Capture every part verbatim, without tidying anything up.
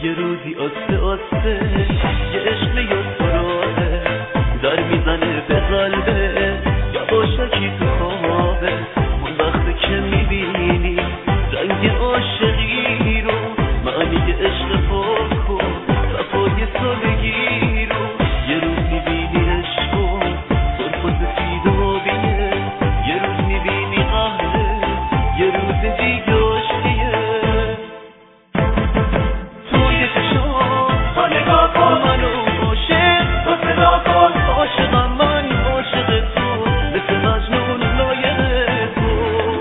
یه روزی آسته آسته یه عشق یاسراهه در میزنه به قلبه یا باشکی تو خوابه. اون وقتی که میبینی رنگ عاشقی رو، معنی عشق پاک و صفای سادگی رو، یه روز میبینی عشق و سرخ و سفید و آبیه، یه روز میبینی قهره، یه روز دیگه عاشقیه. توی چشام تو نگاه کن، منو عاشق تو صدا کن، عاشقم من عاشق تو، مثل مجنون لایق تو.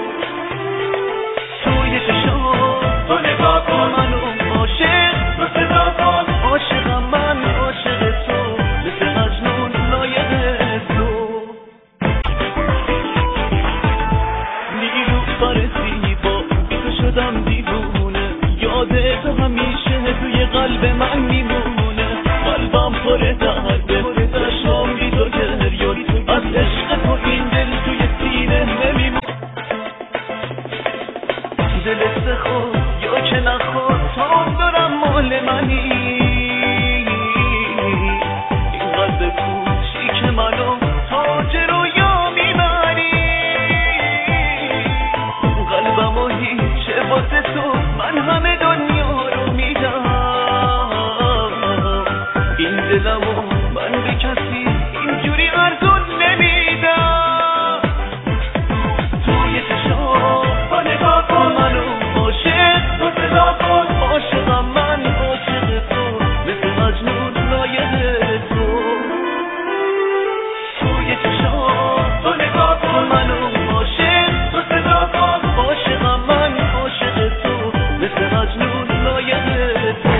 توی چشام تو نگاه کن، منو عاشق تو صدا کن، عاشقم من عاشق تو، مثل مجنون لایق تو. نیلوفر زیبا تو شدم دیوونه، یاد تو همیشه توی قلب من میمونه. قلبم پر درده، چشمام بی تو گریان، از عشق تو این دل توی سینه نمیمونه. دلت بخواد یا که نخواد تا دارم مال منی، این قلب کوچیک منو تاج رویا میبری. قلبمو هیچ واسه تو من همه دنیا رو میدم، این دلمو من به کسی اینجوری ارزون نمیدم. توی چشام با نگاه کن، منو عاشق تو صدا کن، عاشقم من عاشق تو، مثل مجنون لایق تو. توی چشام با نگاه کن، منو عاشق تو صدا کن، عاشقم من عاشق تو، مثل مجنون لایق تو.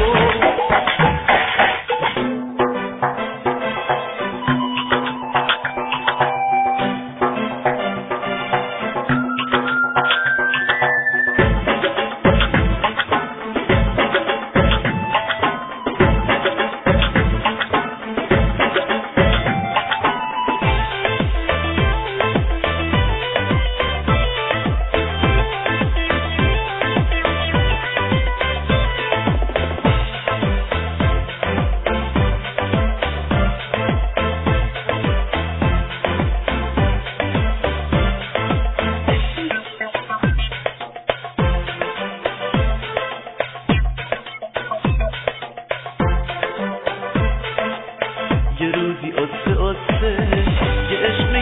یه روزی آسته آسته یه عشق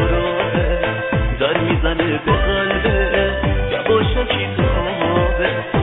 یاسراهه در میزنه به قلبه، یواشکی تو خوابه.